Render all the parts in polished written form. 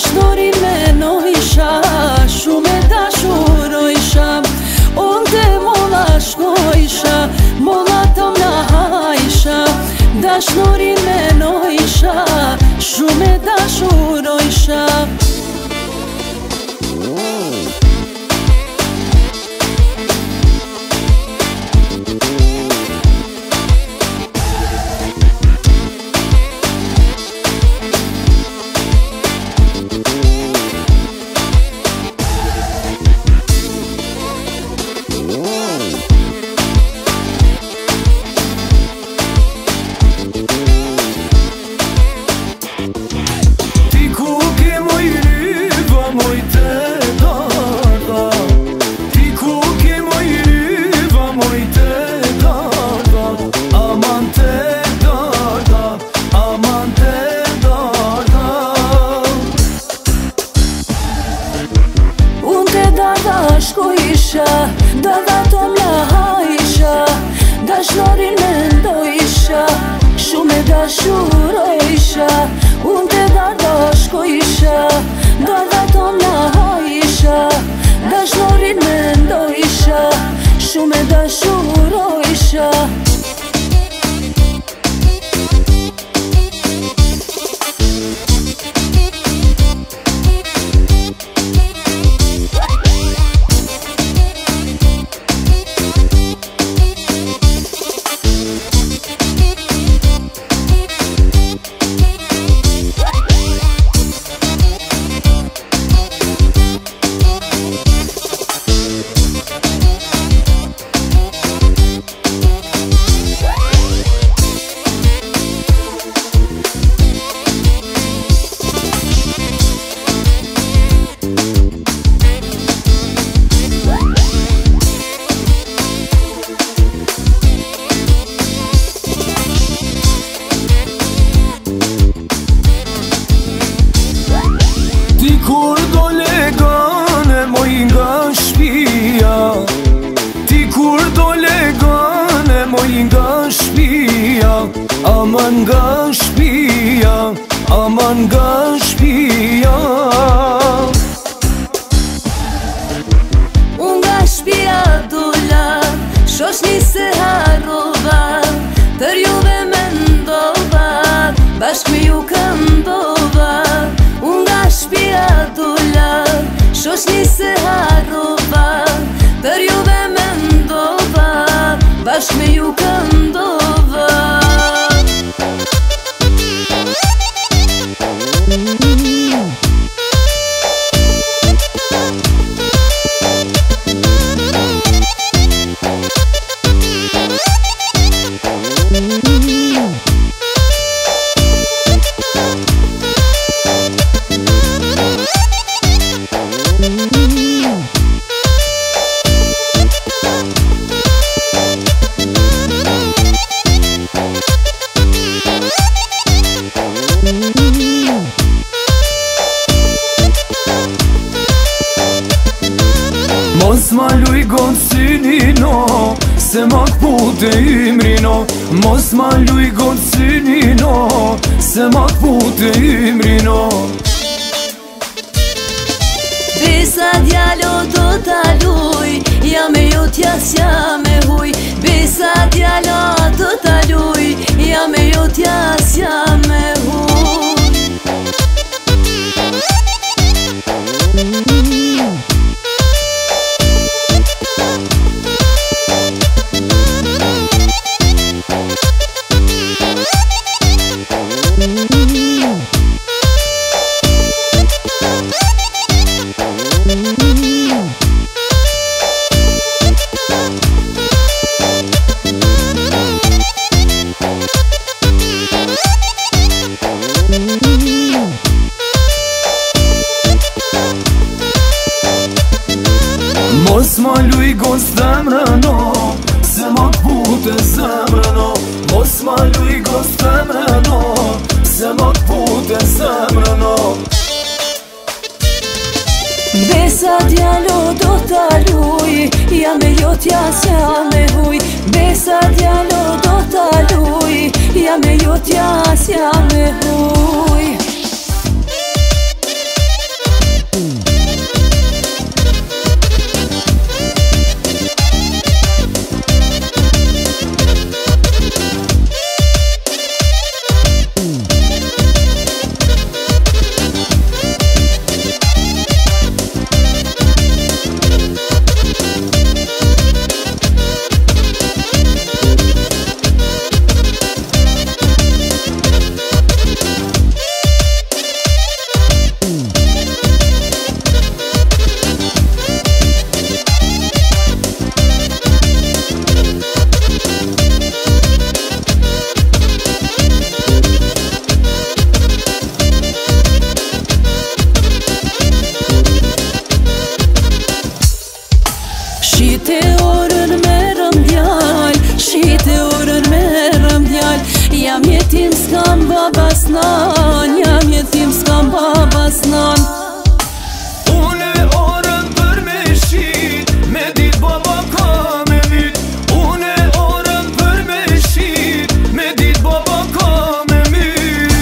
Dashnorin me noisha, shumë e dashurojsha. Unë te molla shkojsha, molla tam na hajsha. Dashnorin me noisha, shumë e dashurojsha. Shkojsha, darda tom na hajsha. Dashnorin me ndojsha, shumë e dashurojsha. Unë te darda shkojsha, darda tom na hajsha. Dashnorin me ndojsha, shumë e dashurojsha. Kur dole gane moj nga shpia, ti kur dole gane moj nga shpia, aman nga shpia, aman nga shpia. Unë nga shpia dola, shoshni se harrova, për juve mendova, bashkë me ju këndova. Unë nga shpia dola, shoshni se harrova, për juve mendova, bashkë me ju këndova. Mos ma luj gonë synino, se ma këpute imrino. Mos ma luj gonë synino, se ma këpute imrino. Besa djalo do ta luj, ja me jo t'jas ja me huj. Besa djalo do ta luj, ja me jo t'jas ja me huj. Mos ma luj gonë s'temrëno, se ma këpute zemrëno. Mos ma luj gonë s'temrëno, se ma këpute zemrëno. Besa djalo do ta luj, ja me jo t'jas ja me huj. Besa djalo do ta luj, ja me jo t'jas ja me huj. s'kam babas nan, jam jetim s'kam babas nan. Une orën për me shit, me dit baba ka me myt. Une orën për me shit, me dit baba ka me myt.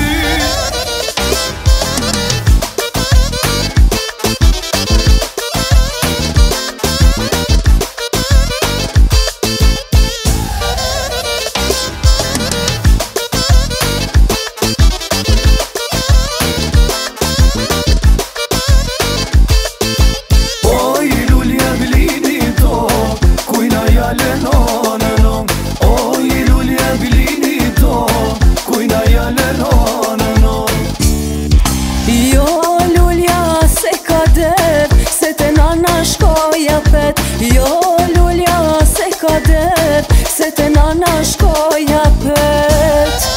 Jo lulja se kader, se te nana shkoja pet.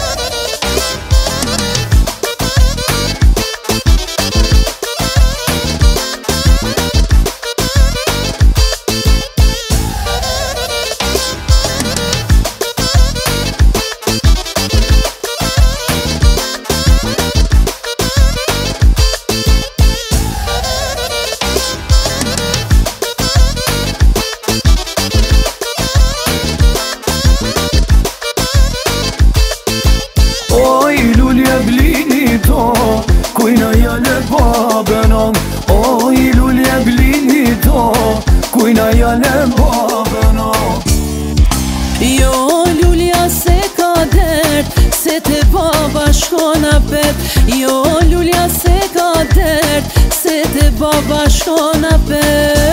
Kujna jale babenon, oj lulje blini to, kujna jale babenon. Jo lulja se ka dert, se te baba shkona pet. Jo lulja se ka dert, se te baba shkona pet.